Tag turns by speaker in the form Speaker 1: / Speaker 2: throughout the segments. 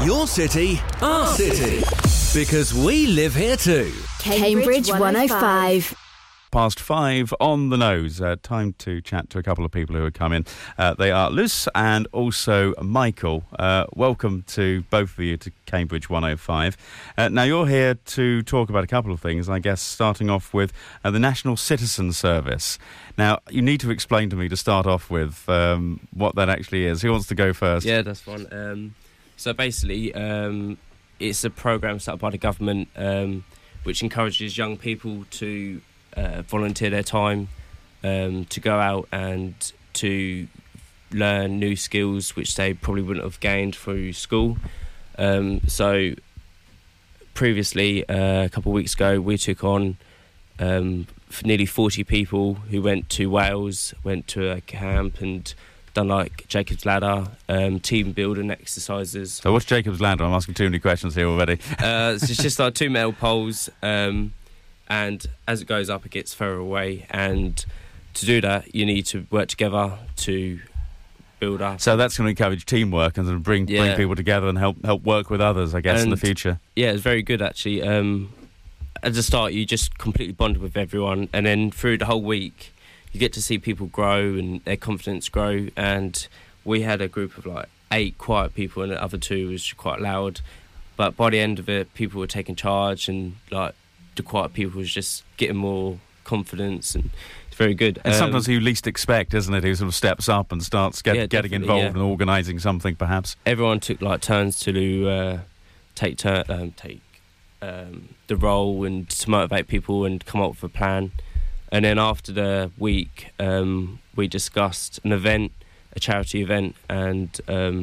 Speaker 1: Your city, our city. Because we live here too.
Speaker 2: Cambridge 105.
Speaker 3: Past 5 on the nose. Time to chat to a couple of people who have come in. They are Luce and also Michael. Welcome to both of you to Cambridge 105. Now, you're here to talk about a couple of things, I guess, starting off with the National Citizen Service. Now, you need to explain to me to start off with what that actually is. Who wants to go first?
Speaker 4: Yeah, that's fine. So basically, it's a programme set up by the government which encourages young people to volunteer their time to go out and to learn new skills which they probably wouldn't have gained through school. So previously, a couple of weeks ago, we took on nearly 40 people who went to Wales, went to a camp and done like Jacob's Ladder, team building exercises.
Speaker 3: So what's Jacob's Ladder? I'm asking too many questions here already.
Speaker 4: It's just like 2 metal poles, and as it goes up it gets further away, and to do that you need to work together to build up.
Speaker 3: So that's going to encourage teamwork and bring people together and help work with others, I guess, in the future. Yeah,
Speaker 4: it's very good actually. At the start you just completely bonded with everyone, and then through the whole week you get to see people grow and their confidence grow. And we had a group of like 8 quiet people and the other 2 was quite loud, but by the end of it people were taking charge, and like the quiet people was just getting more confidence, and it's very good.
Speaker 3: And sometimes who you least expect, isn't it, who sort of steps up and starts getting involved and organising something, perhaps.
Speaker 4: Everyone took like turns to take the role and to motivate people and come up with a plan. And then after the week, we discussed an event, a charity event, and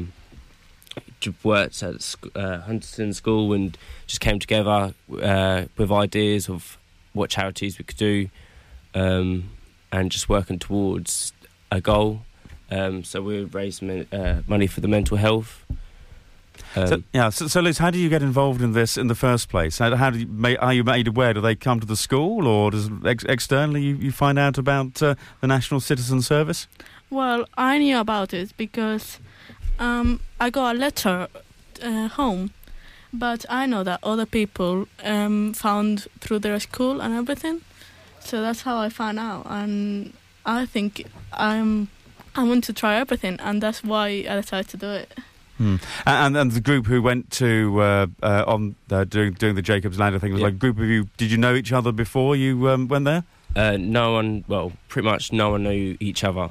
Speaker 4: worked at Hunterston School and just came together with ideas of what charities we could do, and just working towards a goal. So we raised money for the mental health.
Speaker 3: So Liz, how do you get involved in this in the first place? Are you made aware? Do they come to the school, or does externally you find out about the National Citizen Service?
Speaker 5: Well, I knew about it because I got a letter home, but I know that other people found through their school and everything, so that's how I found out. And I think I want to try everything, and that's why I decided to do it.
Speaker 3: And the group who went to doing the Jacob's Ladder thing was like a group of you. Did you know each other before you went there?
Speaker 4: Pretty much no one knew each other.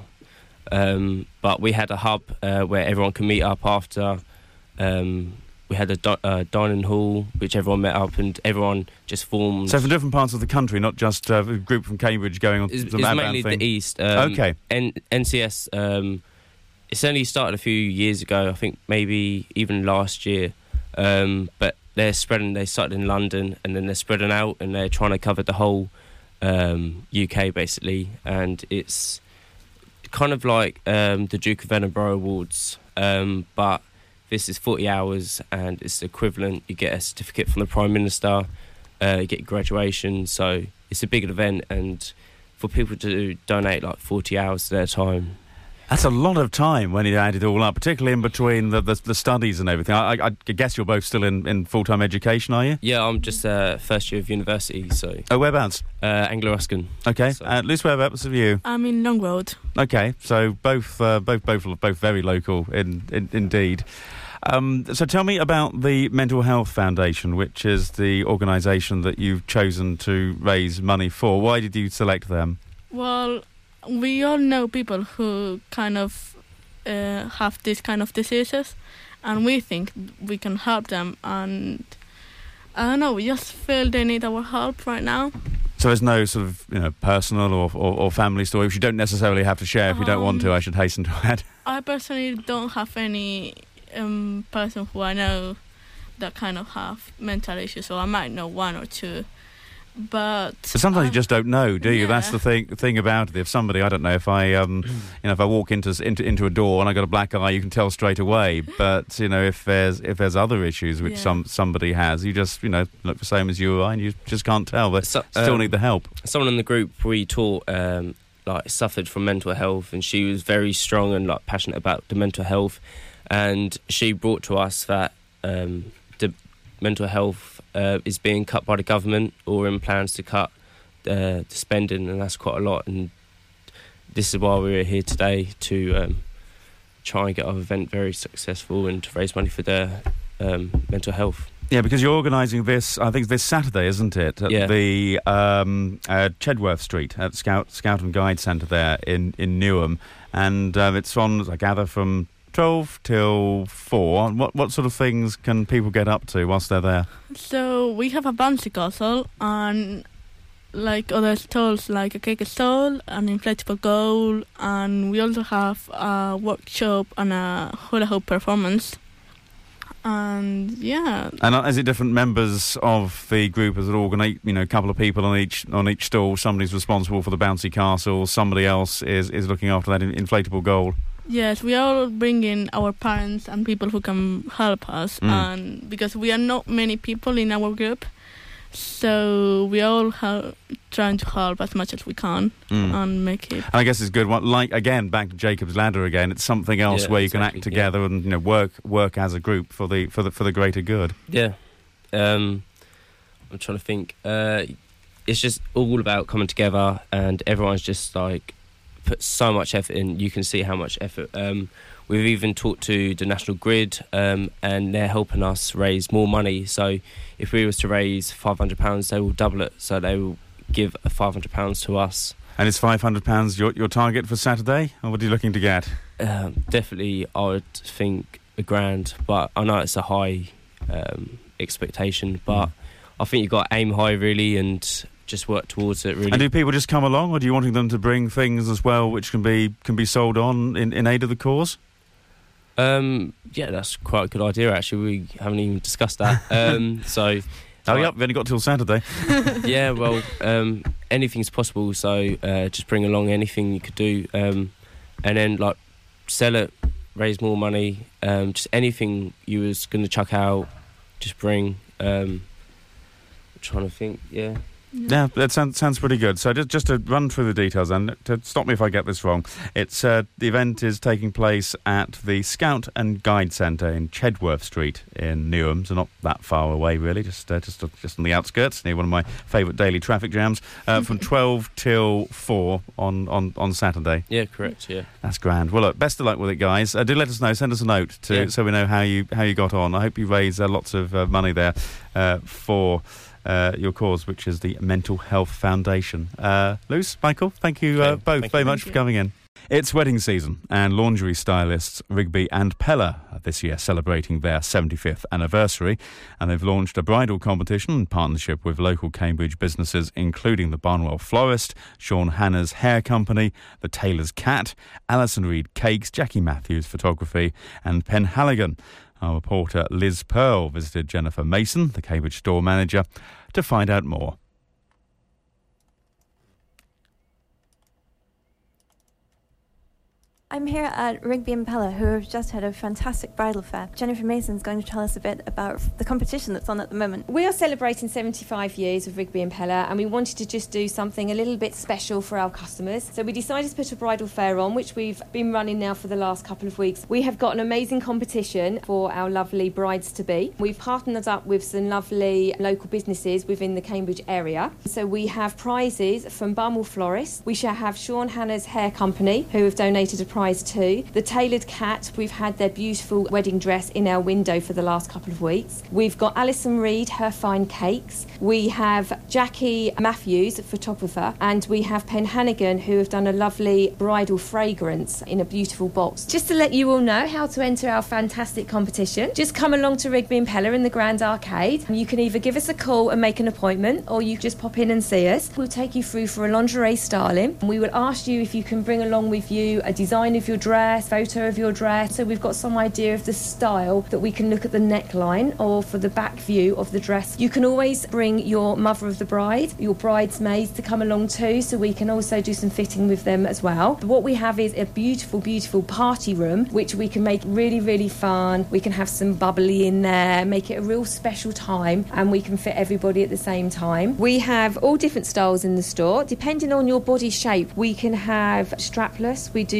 Speaker 4: But we had a hub where everyone could meet up after. We had a dining hall which everyone met up, and everyone just formed.
Speaker 3: So from different parts of the country, not just a group from Cambridge going on to the Mad
Speaker 4: mainly
Speaker 3: thing.
Speaker 4: The East.
Speaker 3: Okay.
Speaker 4: NCS. It's only started a few years ago, I think maybe even last year. But they're spreading. They started in London, and then they're spreading out, and they're trying to cover the whole UK basically. And it's kind of like the Duke of Edinburgh Awards, but this is 40 hours and it's the equivalent. You get a certificate from the Prime Minister, you get graduation, so it's a big event, and for people to donate like 40 hours of their time.
Speaker 3: That's a lot of time when you add it all up, particularly in between the studies and everything. I guess you're both still in full-time education, are you?
Speaker 4: Yeah, I'm just first year of university, so...
Speaker 3: Oh, whereabouts?
Speaker 4: Anglo Ruskin.
Speaker 3: Okay,
Speaker 4: so.
Speaker 3: Liz, whereabouts are you?
Speaker 5: I'm in Long Road.
Speaker 3: Okay, so both very local, indeed. So tell me about the Mental Health Foundation, which is the organisation that you've chosen to raise money for. Why did you select them?
Speaker 5: Well, we all know people who kind of have this kind of diseases, and we think we can help them, and I don't know, we just feel they need our help right now.
Speaker 3: So there's no sort of personal or family story which you don't necessarily have to share if you don't want to, I should hasten to add.
Speaker 5: I personally don't have any person who I know that kind of have mental issues, so I might know 1 or 2. But
Speaker 3: sometimes you just don't know, do you?
Speaker 5: Yeah.
Speaker 3: That's the thing about it. If somebody, I don't know, if I if I walk into a door and I got a black eye, you can tell straight away. But if there's other issues which somebody has, you just look the same as you or I, and you just can't tell. But still need the help.
Speaker 4: Someone in the group we taught suffered from mental health, and she was very strong and passionate about the mental health, and she brought to us that the mental health is being cut by the government, or in plans to cut the spending, and that's quite a lot. And this is why we're here today, to try and get our event very successful and to raise money for their mental health.
Speaker 3: Yeah, because you're organising this, I think, this Saturday, isn't it? At the Chedworth Street at Scout and Guide Centre there in Newham. And it's on, I gather, from 12 till 4. What sort of things can people get up to whilst they're there?
Speaker 5: So we have a bouncy castle and like other stalls, like a cake stall, an inflatable goal, and we also have a workshop and a hula hoop performance. And yeah.
Speaker 3: And is it different members of the group as it all going to, a couple of people on each stall? Somebody's responsible for the bouncy castle, somebody else is looking after that inflatable goal?
Speaker 5: Yes, we all bring in our parents and people who can help us, and because we are not many people in our group, so we all trying to help as much as we can and make it.
Speaker 3: And I guess it's good. Like again, back to Jacob's Ladder again. It's something else where you can act together and work as a group for the greater good.
Speaker 4: Yeah, I'm trying to think. It's just all about coming together, and everyone's just like put so much effort in. You can see how much effort. We've even talked to the National Grid, and they're helping us raise more money. So if we was to raise £500, they will double it. So they will give £500 to us. And is
Speaker 3: £500 your target for Saturday, or what are you looking to get?
Speaker 4: Definitely, I would think £1,000, but I know it's a high expectation. But I think you've got to aim high, really, and just work towards it, really.
Speaker 3: And do people just come along, or do you want them to bring things as well which can be sold on in aid of the cause?
Speaker 4: Yeah, that's quite a good idea, actually. We haven't even discussed that.
Speaker 3: Hurry up, we've only got till Saturday.
Speaker 4: Yeah, well, anything's possible, so just bring along anything you could do, and then sell it, raise more money, just anything you was going to chuck out, just bring. I'm trying to think, yeah.
Speaker 3: Yeah, that sounds pretty good. So just to run through the details, and to stop me if I get this wrong, it's the event is taking place at the Scout and Guide Centre in Chedworth Street in Newham, so not that far away really, just on the outskirts, near one of my favourite daily traffic jams, from 12 till 4 on Saturday.
Speaker 4: Yeah, correct. Yeah,
Speaker 3: that's grand. Well, look, best of luck with it, guys. Do let us know. Send us a note so we know how you got on. I hope you raise lots of money there for your cause, which is the Mental Health Foundation. Luce, Michael, thank you both very much for coming in. It's wedding season, and lingerie stylists Rigby and Pella are this year celebrating their 75th anniversary, and they've launched a bridal competition in partnership with local Cambridge businesses, including the Barnwell Florist, Sean Hanna's Hair Company, the Tailor's Cat, Alison Reed Cakes, Jackie Matthews Photography, and Penhaligon. Our reporter Liz Pearl visited Jennifer Mason, the Cambridge store manager, to find out more.
Speaker 6: I'm here at Rigby and Pella, who have just had a fantastic bridal fair. Jennifer Mason's going to tell us a bit about the competition that's on at the moment.
Speaker 7: We are celebrating 75 years of Rigby and Pella, and we wanted to just do something a little bit special for our customers. So we decided to put a bridal fair on, which we've been running now for the last couple of weeks. We have got an amazing competition for our lovely brides-to-be. We've partnered up with some lovely local businesses within the Cambridge area. So we have prizes from Barnwell Florist. We shall have Sean Hanna's Hair Company, who have donated a prize too. The Tailored Cat, we've had their beautiful wedding dress in our window for the last couple of weeks. We've got Alison Reed, her fine cakes. We have Jackie Matthews, photographer, and we have Penhaligon, who have done a lovely bridal fragrance in a beautiful box. Just to let you all know how to enter our fantastic competition, just come along to Rigby and Pella in the Grand Arcade. You can either give us a call and make an appointment, or you just pop in and see us. We'll take you through for a lingerie styling. We will ask you if you can bring along with you a design of your dress, photo of your dress, so we've got some idea of the style that we can look at the neckline or for the back view of the dress. You can always bring your mother of the bride, your bridesmaids to come along too, so we can also do some fitting with them as well. What we have is a beautiful party room which we can make really, really fun. We can have some bubbly in there, make it a real special time, and we can fit everybody at the same time. We have all different styles in the store depending on your body shape. We can have strapless, we do lovely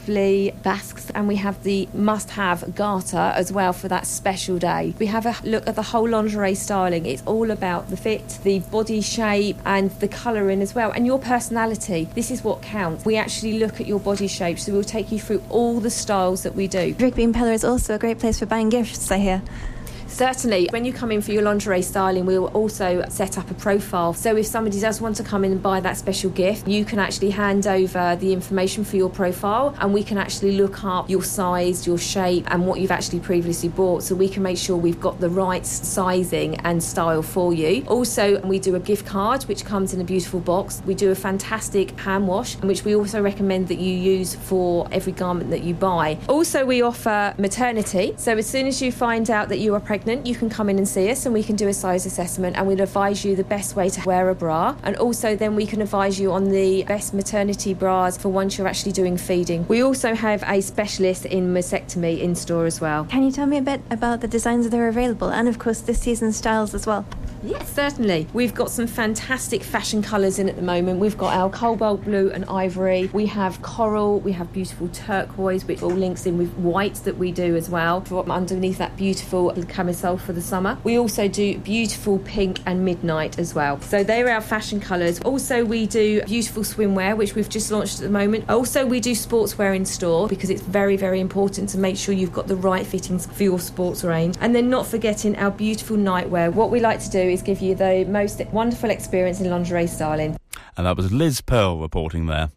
Speaker 7: lovely basques, and we have the must-have garter as well for that special day. We have a look at the whole lingerie styling. It's all about the fit, the body shape and the colouring as well, and your personality. This is what counts. We actually look at your body shape, so we'll take you through all the styles that we do.
Speaker 6: Rigby and Pella is also a great place for buying gifts, I hear.
Speaker 7: Certainly. When you come in for your lingerie styling, we will also set up a profile. So if somebody does want to come in and buy that special gift, you can actually hand over the information for your profile, and we can actually look up your size, your shape and what you've actually previously bought, so we can make sure we've got the right sizing and style for you. Also, we do a gift card which comes in a beautiful box. We do a fantastic hand wash, which we also recommend that you use for every garment that you buy. Also, we offer maternity. So as soon as you find out that you are pregnant, you can come in and see us and we can do a size assessment, and we'll advise you the best way to wear a bra, and also then we can advise you on the best maternity bras for once you're actually doing feeding. We also have a specialist in mastectomy in store as well.
Speaker 6: Can you tell me a bit about the designs that are available, and of course this season's styles as well?
Speaker 7: Yes, certainly. We've got some fantastic fashion colours in at the moment. We've got our cobalt blue and ivory. We have coral. We have beautiful turquoise, which all links in with white that we do as well, for underneath that beautiful camisole for the summer. We also do beautiful pink and midnight as well. So they're our fashion colours. Also, we do beautiful swimwear, which we've just launched at the moment. Also, we do sportswear in store, because it's very, very important to make sure you've got the right fittings for your sports range. And then not forgetting our beautiful nightwear. What we like to do is give you the most wonderful experience in lingerie styling.
Speaker 3: And that was Liz Pearl reporting there.